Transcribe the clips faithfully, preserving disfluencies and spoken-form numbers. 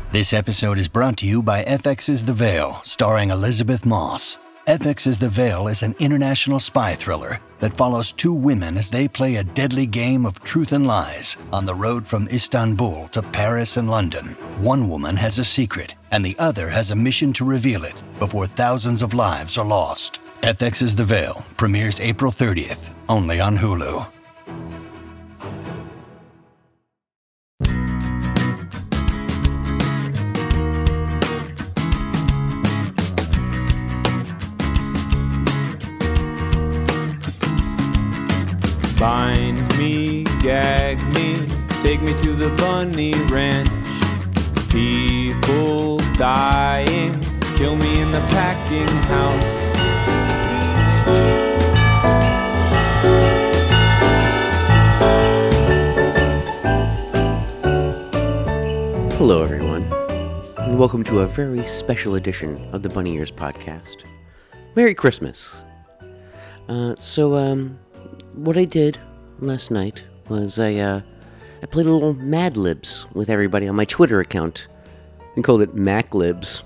This episode is brought to you by F X's The Veil, starring Elizabeth Moss. F X's The Veil is an international spy thriller that follows two women as they play a deadly game of truth and lies on the road from Istanbul to Paris and London. One woman has a secret, and the other has a mission to reveal it before thousands of lives are lost. F X's The Veil premieres April thirtieth, only on Hulu. Bind me, gag me, take me to the bunny ranch. People dying, kill me in the packing house. Hello everyone, and welcome to a very special edition of the Bunny Ears Podcast. Merry Christmas! Uh, so, um... what I did last night was I, uh, I played a little Mad Libs with everybody on my Twitter account. We called it Mac Libs.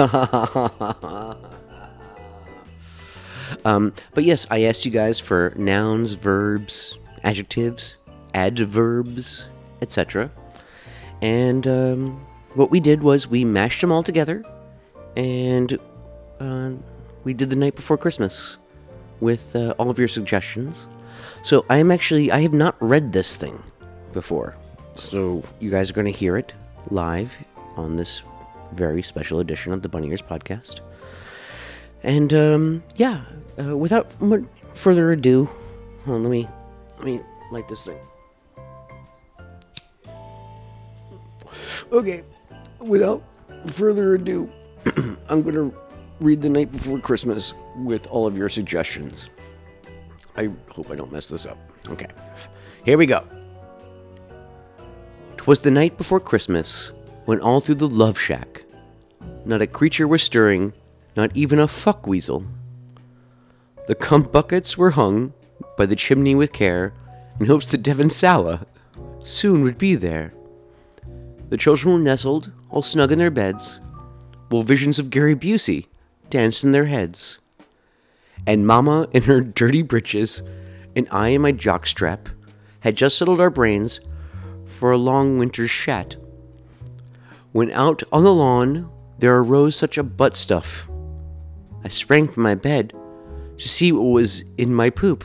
um, but yes, I asked you guys for nouns, verbs, adjectives, adverbs, et cetera. And um, what we did was we mashed them all together, and uh, we did the night before Christmas with uh, all of your suggestions. So I am actually, I have not read this thing before. So you guys are going to hear it live on this very special edition of the Bunny Ears Podcast. And um, yeah, uh, without much further ado, hold on, let me, let me light this thing. Okay, without further ado, I'm going to read The Night Before Christmas with all of your suggestions. I hope I don't mess this up. Okay, here we go. 'Twas the night before Christmas, when all through the love shack, not a creature was stirring, not even a fuck weasel. The cum buckets were hung by the chimney with care, in hopes that Devon Sawa soon would be there. The children were nestled, all snug in their beds, while visions of Gary Busey danced in their heads. And Mama in her dirty breeches, and I in my jockstrap, had just settled our brains for a long winter's shat. When out on the lawn there arose such a butt stuff, I sprang from my bed to see what was in my poop.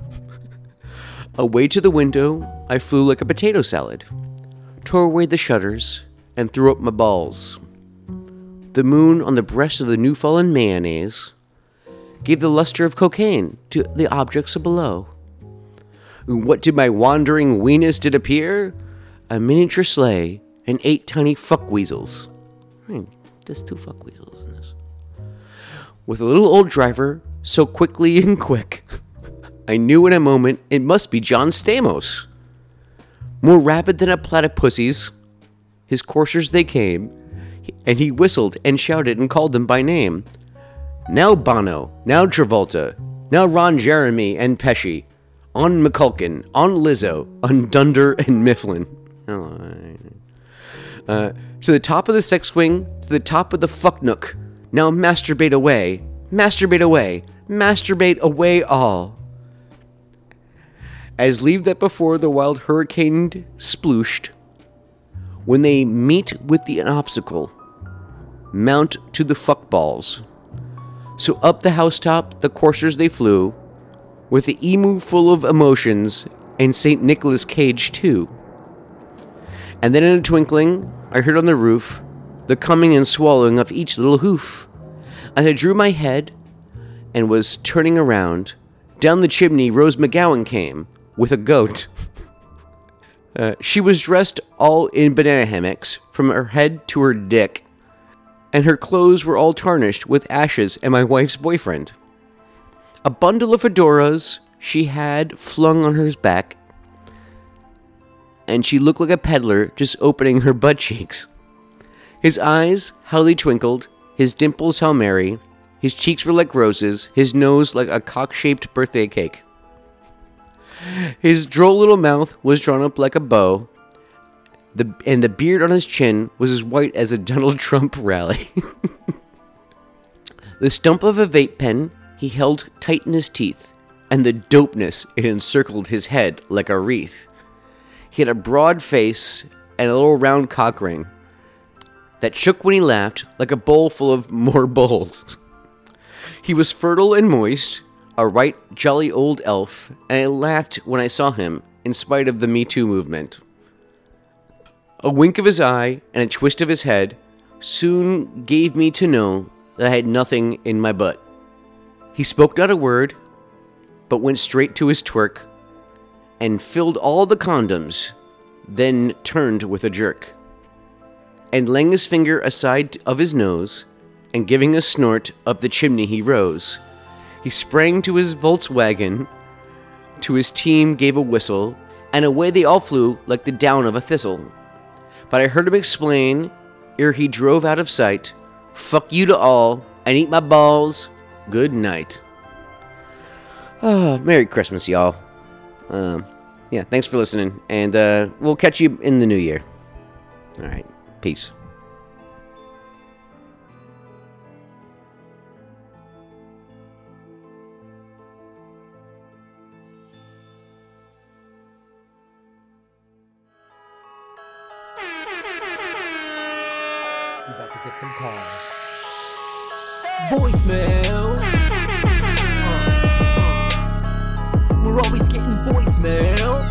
Away to the window I flew like a potato salad, tore away the shutters, and threw up my balls. The moon on the breast of the new-fallen mayonnaise gave the luster of cocaine to the objects below. What did my wandering weenus did appear? A miniature sleigh and eight tiny fuck weasels. Hmm, there's two fuck weasels in this. With a little old driver, so quickly and quick, I knew in a moment it must be John Stamos. More rapid than a platypussy's, his coursers they came, and he whistled and shouted and called them by name. Now Bono, now Travolta, now Ron Jeremy and Pesci, on McCulkin, on Lizzo, on Dunder and Mifflin. Uh, to the top of the sex swing, to the top of the fuck nook. Now masturbate away, masturbate away, masturbate away all. As leave that before the wild hurricane splooshed, when they meet with the obstacle, mount to the fuck balls. So up the housetop the coursers they flew, with the emu full of emotions, and Saint Nicholas Cage too. And then in a twinkling, I heard on the roof the coming and swallowing of each little hoof. As I drew my head and was turning around, down the chimney Rose McGowan came, with a goat. uh, she was dressed all in banana hammocks, from her head to her dick, and her clothes were all tarnished with ashes and my wife's boyfriend. A bundle of fedoras she had flung on her back, and she looked like a peddler just opening her butt cheeks. His eyes, how they twinkled, his dimples how merry, his cheeks were like roses, his nose like a cock-shaped birthday cake. His droll little mouth was drawn up like a bow, The and the beard on his chin was as white as a Donald Trump rally. The stump of a vape pen he held tight in his teeth, and the dopeness it encircled his head like a wreath. He had a broad face and a little round cock ring that shook when he laughed like a bowl full of more bowls. He was fertile and moist, a right jolly old elf, and I laughed when I saw him, in spite of the Me Too movement. A wink of his eye and a twist of his head soon gave me to know that I had nothing in my butt. He spoke not a word, but went straight to his twerk, and filled all the condoms, then turned with a jerk. And laying his finger aside of his nose, and giving a snort up the chimney he rose, he sprang to his Volkswagen, to his team gave a whistle, and away they all flew like the down of a thistle. But I heard him explain, ere he drove out of sight, "Fuck you to all, and eat my balls, good night." Oh, Merry Christmas, y'all. Um, yeah, thanks for listening, and uh, we'll catch you in the new year. Alright, peace. We about to get some calls. Voicemails. Uh, uh. We're always getting voicemails.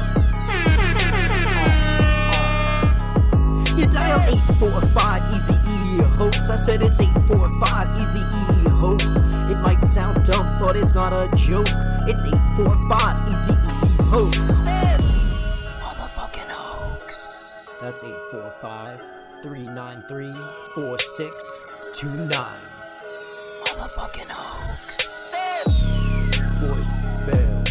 Uh, uh. You dial eight four five Easy E hoax. I said it's eight four five Easy E hoax. It might sound dumb, but it's not a joke. It's eight four five Easy E hoax. Motherfucking hoax. That's eight four five three nine three four six two nine. Motherfucking hoax. Voicemails.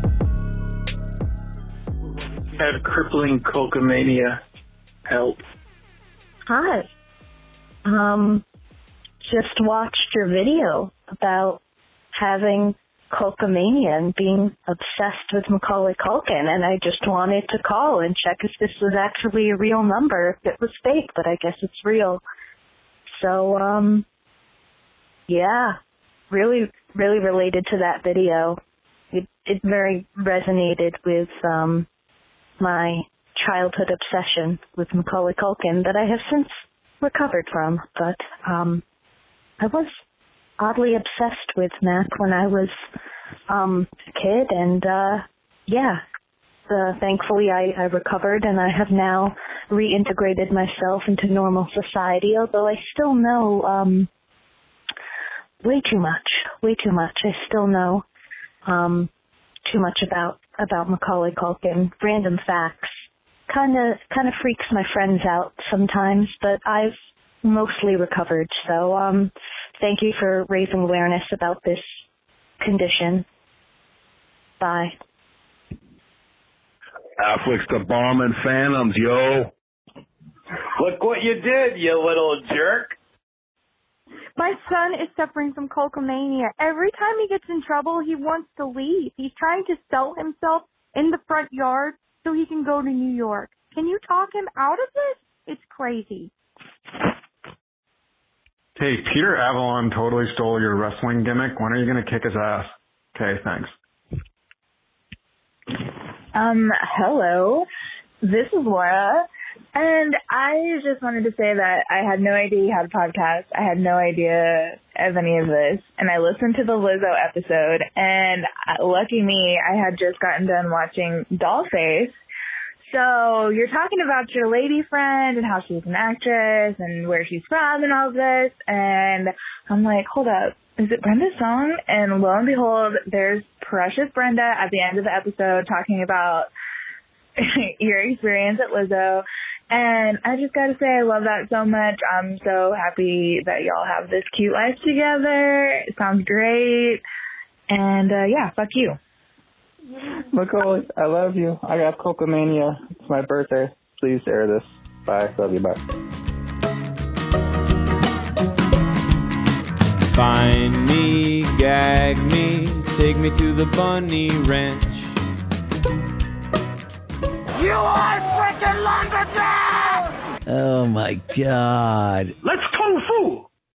I have crippling cocomania. Help. Hi. Um, just watched your video about having cocomania and being obsessed with Macaulay Culkin, and I just wanted to call and check if this was actually a real number, if it was fake, but I guess it's real. So, um, yeah, really, really related to that video. It, it very resonated with, um, my childhood obsession with Macaulay Culkin that I have since recovered from, but, um, I was oddly obsessed with Mac when I was um, a kid, and uh, yeah, uh, thankfully I, I recovered, and I have now reintegrated myself into normal society, although I still know um, way too much, way too much. I still know um, too much about, about Macaulay Culkin, random facts. Kind of kind of freaks my friends out sometimes, but I've mostly recovered, so um, thank you for raising awareness about this condition. Bye. Affleck's the bomb and Phantoms, yo. Look what you did, you little jerk. My son is suffering from colcomania. Every time he gets in trouble, he wants to leave. He's trying to sell himself in the front yard so he can go to New York. Can you talk him out of this? It's crazy. Hey, Peter Avalon totally stole your wrestling gimmick. When are you going to kick his ass? Okay, thanks. Um, hello. This is Laura. And I just wanted to say that I had no idea you had a podcast. I had no idea of any of this. And I listened to the Lizzo episode. And lucky me, I had just gotten done watching Dollface. So you're talking about your lady friend and how she's an actress and where she's from and all of this. And I'm like, hold up, is it Brenda's song? And lo and behold, there's Precious Brenda at the end of the episode talking about your experience at Lizzo. And I just got to say, I love that so much. I'm so happy that y'all have this cute life together. It sounds great. And uh, yeah, fuck you. Macaulay, I love you. I got cocomania. It's my birthday. Please air this. Bye. Love you. Bye. Find me, gag me, take me to the bunny ranch. You are freaking lumberjack! Oh, my God. Let's kung fu.